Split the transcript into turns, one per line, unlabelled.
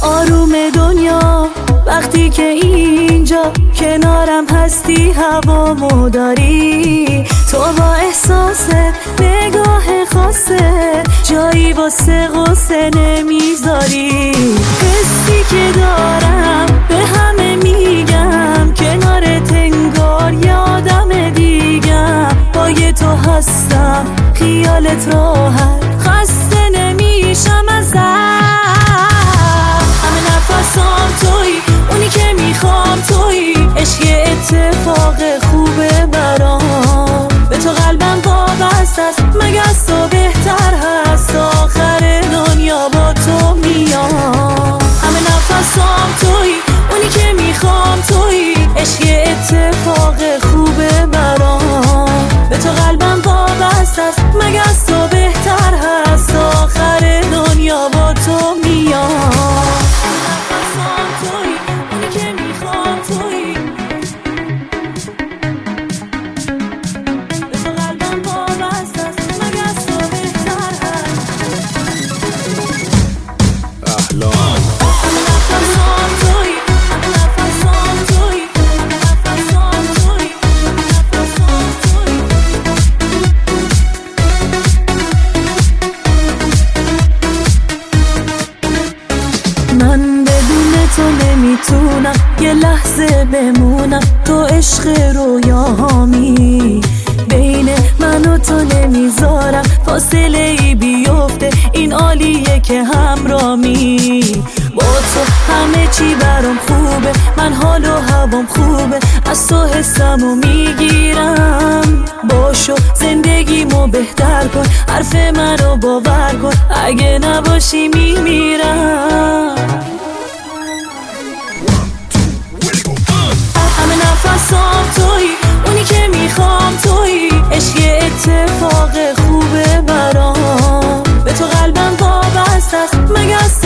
آروم دنیا وقتی که اینجا کنارم هستی، هوامو داری تو با احساس نگاه خاصه، جایی واسه غصه نمیذاری. حسی که دارم به همه میگم، کنارت انگار یادم دیگم، با یه تو هستم خیالت راحت، خسته نمیشم ازت. همه نفسام توی، اونی که میخوام توی، عشق یه اتفاق خوبه برام، به تو قلبم وابسته است، مگه از تو بهتر هست، آخر دنیا با تو میام. همه نفسام توی، اونی که میخوام توی، عشق یه اتفاق خوبه برام، به تو قلبم وابسته است، مگه از تو بهتر هست، آخر دنیا با تو میام. نفسام توی، اونی که میخوام توی، به تو قلبم وابسته است، مگه از تو بهتر هست.
احلام
همه نفسام توی، همه نفسام توی، همه نفسام توی، همه نفسام توی. من بدون تو نمیتونم یه لحظه بمونم، تو عشق رویاهامی، بین من و تو نمیذارم فاصله ای بیفته، این عالیه که همرامی، با تو همه چی برام خوبه، من حال و هوام خوبه، از تو حسمو میگیرم، باشو زندگیمو بهتر کن، حرف منو باور کن، اگه نباشی میمیرم. همه نفسام توی، اونی که میخوام توی، عشق یه اتفاق خوبه برام، به تو قلبم وابسته است، مگه از